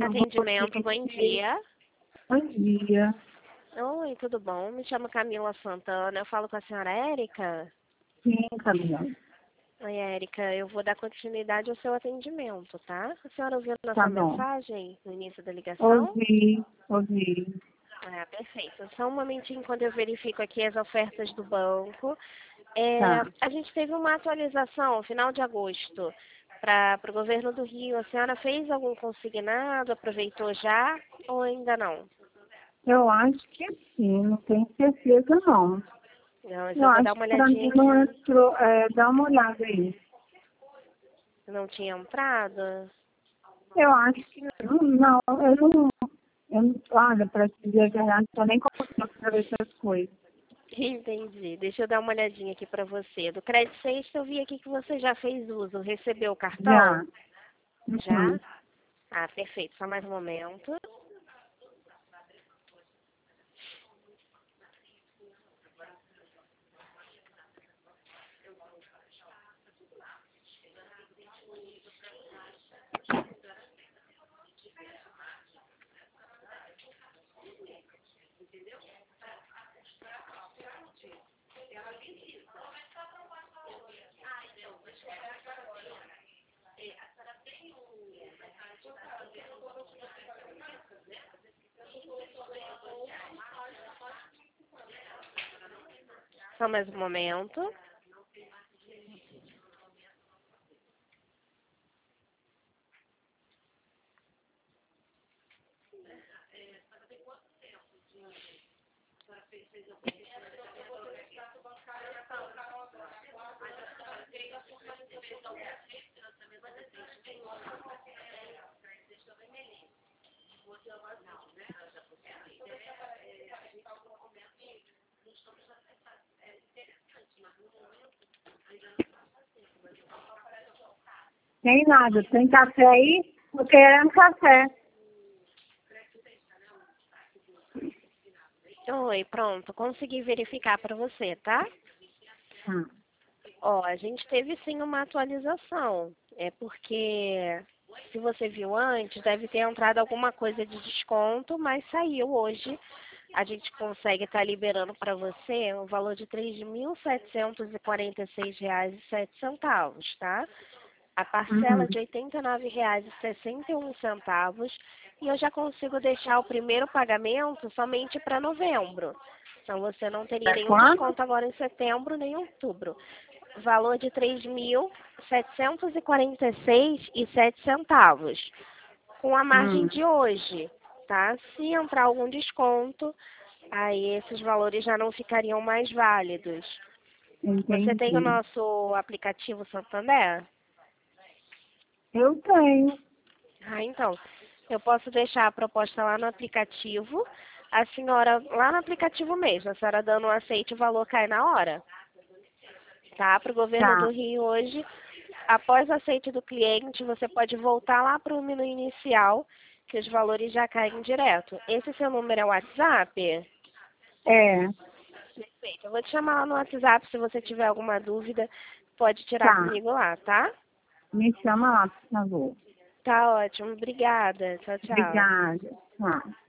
Atendimento, bom dia. Bom dia. Oi, tudo bom? Me chamo Camila Santana. Eu falo com a senhora Érica. Sim, Camila. Oi, Érica. Eu vou dar continuidade ao seu atendimento, tá? A senhora ouviu nossa Tá bom. mensagem no início da ligação? Ouvi. Ah, perfeito. Só um momentinho quando eu verifico aqui as ofertas do banco. Tá. A gente teve uma atualização, final de agosto, para o governo do Rio. A senhora fez algum consignado? Aproveitou já ou ainda não? Eu acho que sim, não tenho certeza não. Não, mas Eu eu vou acho dar uma que pra mim olhadinha não aqui. entrou. Dá uma olhada aí. Não tinha entrado? Eu acho que não, olha, pra te dizer a verdade, eu nem consigo saber essas coisas. Entendi. Deixa eu dar uma olhadinha aqui para você. Do crédito sexta eu vi aqui que você já fez uso. Recebeu o Já. cartão? Já? Uhum. Ah, perfeito. Só mais um momento. Só mais um momento. Tem nada. Tem café aí? Tô querendo café. Oi, pronto. Consegui verificar para você, tá? Hum. Ó, a gente teve sim uma atualização. É porque, se você viu antes, deve ter entrado alguma coisa de desconto, mas saiu hoje. A gente consegue estar liberando para você o valor de R$ 3.746,07, tá? A parcela Uhum. de R$ 89,61 e eu já consigo deixar o primeiro pagamento somente para novembro. Então você não teria É nenhum quanto? desconto agora em setembro nem em outubro. Valor de R$ 3.746,07 com a margem Hum. de hoje, tá? Se entrar algum desconto, aí esses valores já não ficariam mais válidos. Você tem o Entendi. nosso aplicativo Santander? Eu tenho. Ah, então, eu posso deixar a proposta lá no aplicativo. A senhora, lá no aplicativo mesmo, a senhora dando o aceite, o valor cai na hora. Tá? Para o governo do Tá. Rio hoje, após o aceite do cliente, você pode voltar lá para o menu inicial, que os valores já caem direto. Esse seu número é o WhatsApp? É. Perfeito. Eu vou te chamar lá no WhatsApp, se você tiver alguma dúvida, pode tirar Tá. comigo lá, tá? Me chama lá, por favor. Tá ótimo. Obrigada. Tchau, tchau. Obrigada. Tá.